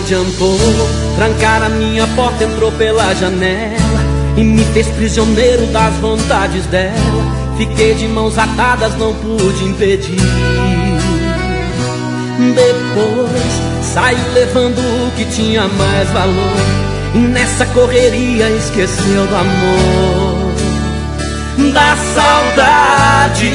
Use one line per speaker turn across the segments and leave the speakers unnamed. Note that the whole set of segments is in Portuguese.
adiantou, trancar a minha porta, entrou pela janela e me fez prisioneiro das vontades dela. Fiquei de mãos atadas, não pude impedir. Depois saiu levando o que tinha mais valor, e nessa correria esqueceu do amor, da saudade.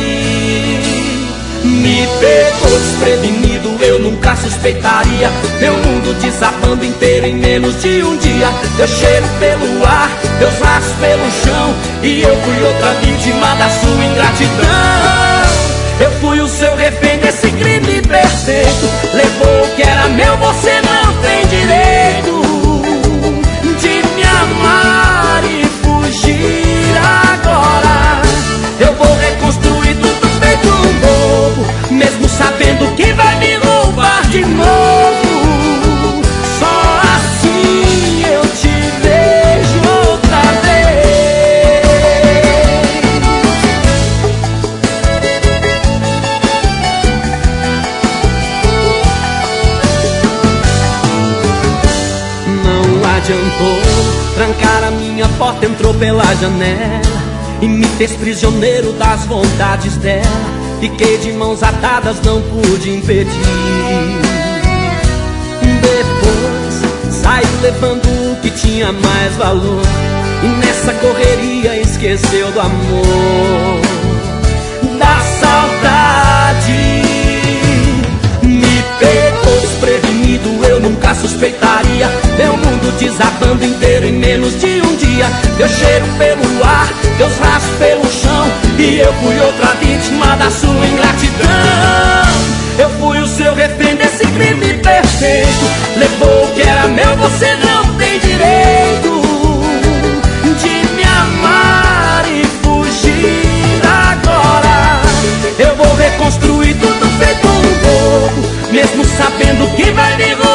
Me pegou desprevenido, eu nunca suspeitaria. Meu mundo desabando inteiro em menos de um dia. Teu cheiro pelo ar, teus braços pelo chão, e eu fui outra vítima da sua ingratidão. Eu fui o seu refém desse crime perfeito. Levou o que era meu, você não tem direito de me amar e fugir agora. Eu vou reconstruir tudo feito um bobo, mesmo sabendo que vai me roubar de novo. Só assim eu te vejo outra vez. Não adiantou, trancar a minha porta, entrou pela janela e me fez prisioneiro das vontades dela. Fiquei de mãos atadas, não pude impedir. Depois saiu levando o que tinha mais valor, e nessa correria esqueceu do amor, da saudade. Me pegou desprevenido, eu nunca suspeitaria. Meu mundo desabando inteiro em menos de um dia. Teu cheiro pelo ar, teus braços pelo chão, e eu fui outra vítima da sua ingratidão. Eu fui o seu refém desse crime perfeito. Levou o que era meu, você não tem direito de me amar e fugir agora. Eu vou reconstruir tudo feito um bobo, mesmo sabendo que vai me roubar